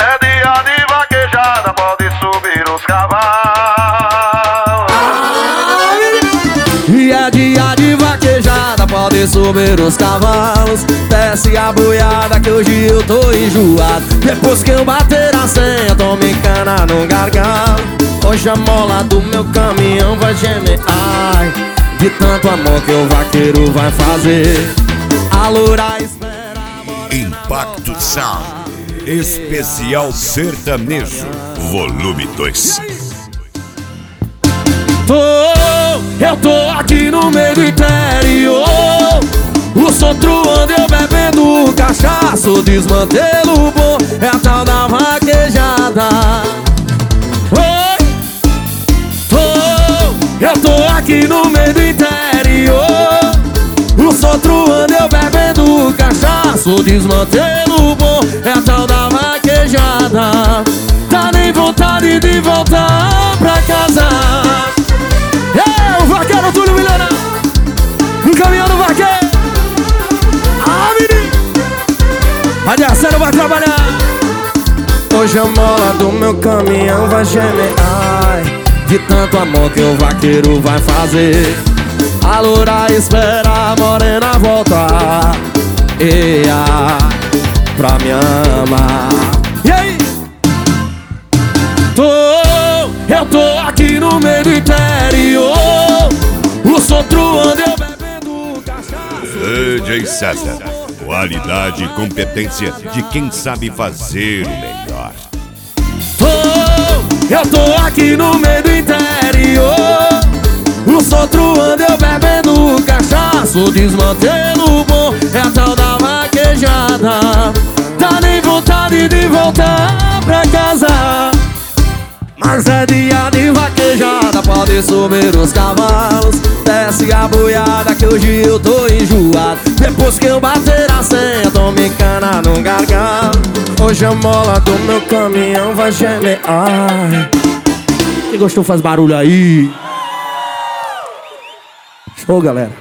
é dia de vaquejada, pode subir os cavalos. E é dia de vaquejada, pode subir os cavalos. Desce a boiada que hoje eu tô enjoado. Depois que eu bater a senha, tome cana no gargalo. Hoje a mola do meu caminhão vai gemer, ai, de tanto amor que o vaqueiro vai fazer. A loura espera. Impacto Sound Especial Sertanejo Volume 2. Eu tô aqui no meio do interior. O sotro anda eu bebendo cachaço. Desmantelo bom, é a tal da vaquejada. Eu tô aqui no meio do interior. O sotro anda eu bebendo cachaço. Desmantelo bom, é a tal da vaquejada. Tá nem vontade de voltar pra casa. O vaqueiro Túlio Milena, encaminhando o vaqueiro. Ah, menino, a Diacena vai trabalhar. Hoje a mola do meu caminhão vai gemer, ai, de tanto amor que o vaqueiro vai fazer. A loura espera a morena voltar, pra me amar. E aí? Eu tô aqui no meio do interior. O sotro anda eu bebendo cachaço. DJ César, qualidade e competência de quem sabe fazer o melhor. Eu tô aqui no meio do interior. O sotro anda eu bebendo cachaço. Desmantelo bom, é a tal da vaquejada. Dá nem vontade de voltar pra casa. Mas é dia de vaquejada, pode subir os cavalos. Desce a boiada que hoje eu tô enjoado. Depois que eu bater a senha, tome cana no gargalo. Hoje a mola do meu caminhão vai gemer, ai. Quem gostou faz barulho aí. Show, galera.